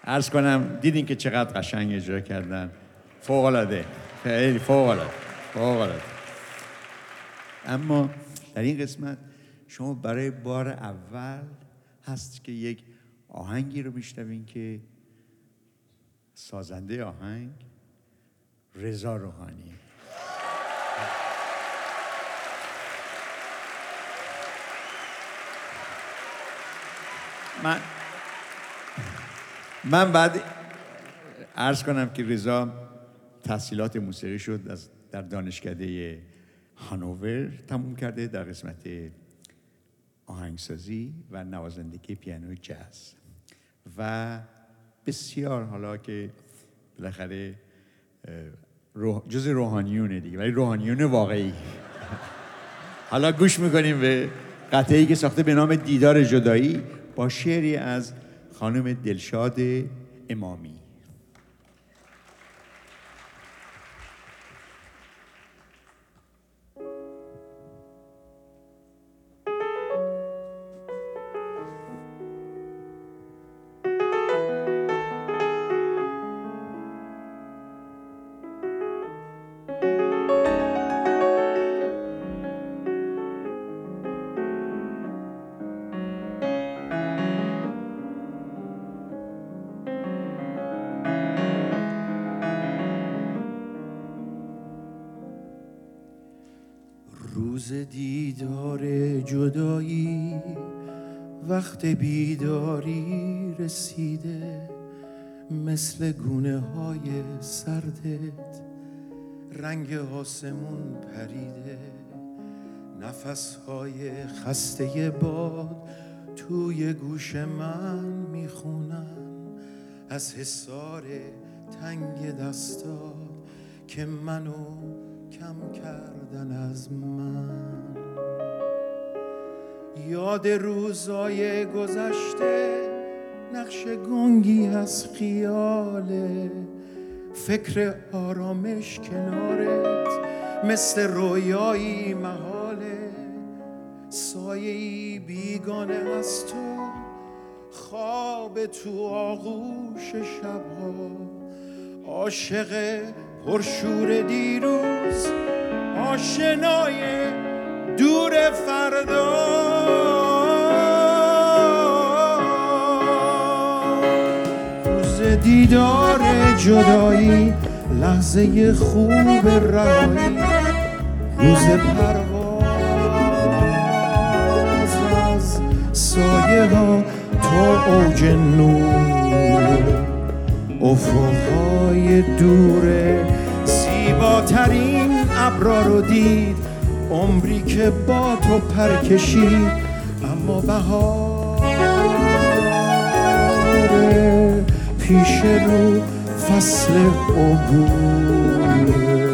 عرض کنم دیدین که چقدر قشنگ اجرا کردن. فوق‌العاده، خیلی فوق‌العاده، فوق‌العاده. اما در این قسمت شما برای بار اول هست که یک آهنگی رو میشنوین که سازنده آهنگ رضا روحانی. من بعد عرض کنم که رضا تحصیلات موسیقی شد در دانشکده هانوور تموم کرده در قسمت آهنگسازی و نوازندگی پیانو جاز و بسیار حالا که بالاخره جز روحانیونه دیگه، ولی روحانیون واقعی. حالا گوش میکنیم به قطعه‌ای که ساخته به نام دیدار جدایی با شعری از خانم دلشاد امامی. روز دیدار جدایی وقت بیداری رسیده، مثل گونه های سردت رنگ آسمون پریده، نفس های خسته باد توی گوش من میخونن از حصار تنگ دستات که منو کم کردن از من. یاد روزای گذشته نقش گنگی از خیاله، فکر آرامش کنارت مثل رویایی محاله، سایه‌ای بیگانه از تو خواب تو آغوش شبها، عاشق پرشور دیروز آشنای دور فردا. روز دیدار جدایی لحظه خوب رهایی، روز پرواز از سایه ها تا اوج نور، افقهای دوره زیباترین ابرا رو دید، عمری که با تو پر کشید، اما بهاره پیش رو فصل عبوره.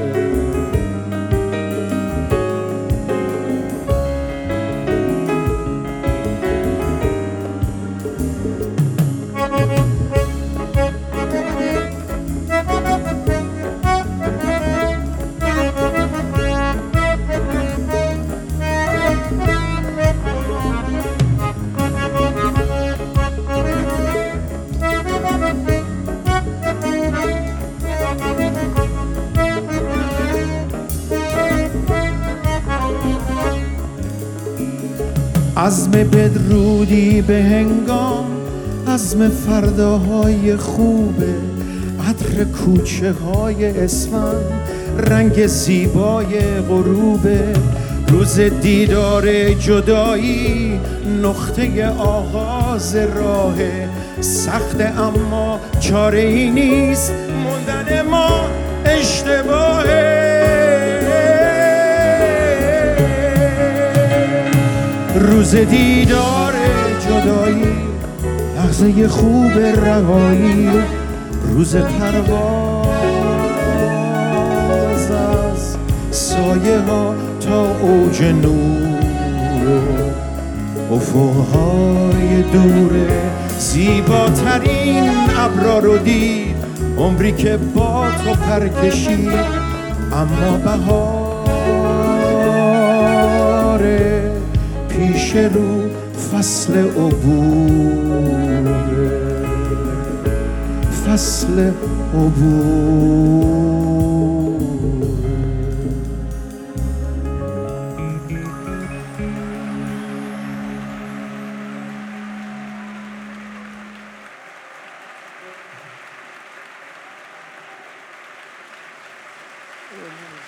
عزم بدرودی به هنگام، عزم فرداهای خوبه، عطر کوچه های اسفند، رنگ زیبای غروبه. روز دیدار جدایی نقطه آغاز راهه، سخت اما چاره ای نیست، موندن ما اشتباهه. روز دیدار جدایی لحظه خوب رهایی، روز پرواز از سایه ها تا اوج نور، افقهای دوره زیباترین ابرا رو دید، عمری که با تو پر کشید، اما بهاره پیش رو فصل عبوره. فصل عبور. Amen.